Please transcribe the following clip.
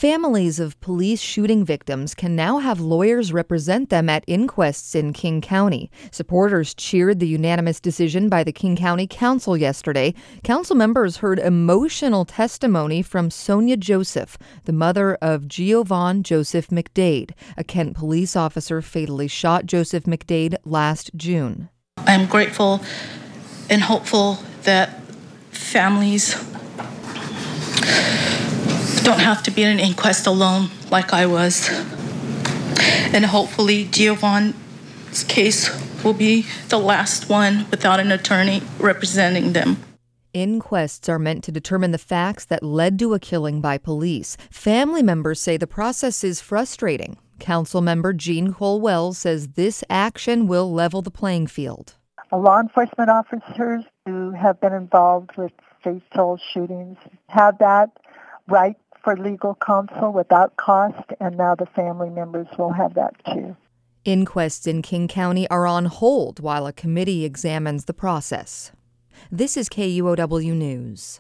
Families of police shooting victims can now have lawyers represent them at inquests in King County. Supporters cheered the unanimous decision by the King County Council yesterday. Council members heard emotional testimony from Sonia Joseph, the mother of Giovann Joseph McDade. A Kent police officer fatally shot Joseph McDade last June. I'm grateful and hopeful that families don't have to be in an inquest alone like I was. And hopefully Giovann's case will be the last one without an attorney representing them. Inquests are meant to determine the facts that led to a killing by police. Family members say the process is frustrating. Council member Jean Colwell says this action will level the playing field. Law enforcement officers who have been involved with fatal shootings have that right for legal counsel without cost, and now the family members will have that too. Inquests in King County are on hold while a committee examines the process. This is KUOW News.